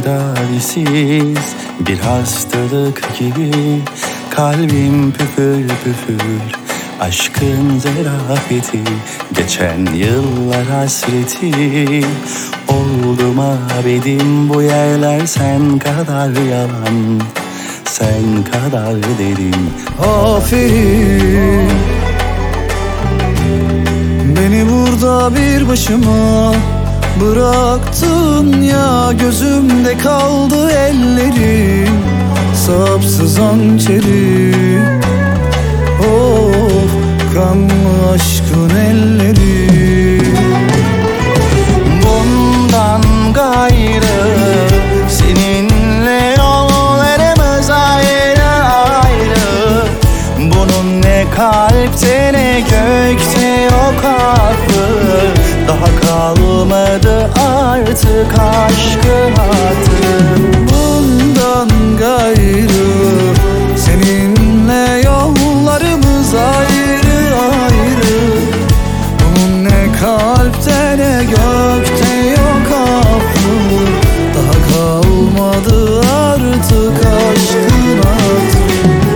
tedavisiz bir hastalık gibi. Kalbim püfür püfür, aşkın zerafeti, geçen yıllar hasreti. Oldum abedim, bu yerler sen kadar yalan, sen kadar derin. Aferin, beni burada bir başıma bıraktın ya. Gözümde kaldı ellerin, sapsız hançeri. Of, kanlı aşkın elleri. Bundan gayrı seninle yollarımız ayrı ayrı. Bunun ne kalpte ne gökte yok affı. Daha kalmadı artık aşkın hatırı. Bundan gayrı seninle yollarımız ayrı ayrı. Bunun ne kalpte ne gökte yok affı. Daha kalmadı artık aşkın hatırı.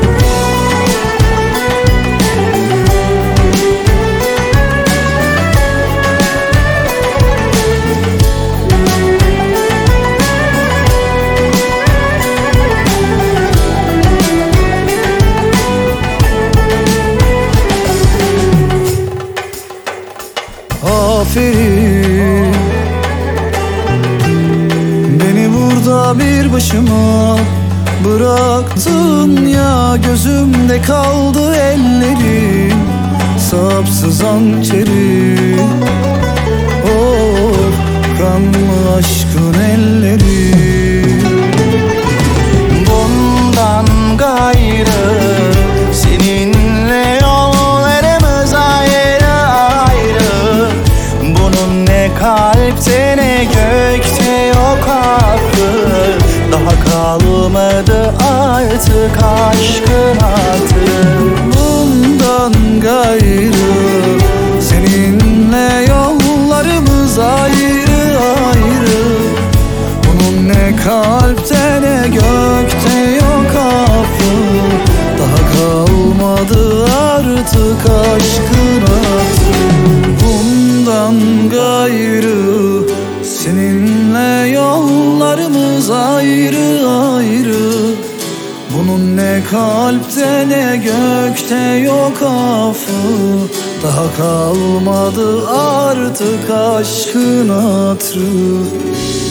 Aferin, beni burada bir başıma bıraktın ya. Gözümde kaldı ellerin, sapsız hançeri. Of, kanlı aşkın elleri. Bundan gayrı seninle yollarımız ayrı ayrı. Bunun ne kalpte ne gökte yok affı. Daha kalmadı artık aşkın hatırı. Bundan gayrı seninle yollarımız ayrı ayrı. Bunun ne kalpte ne gökte yok affı. Daha kalmadı artık aşkın hatırı. Bundan gayrı seninle yollarımız ayrı ayrı. Bunun ne kalpte ne gökte yok affı. Daha kalmadı artık aşkın hatırı.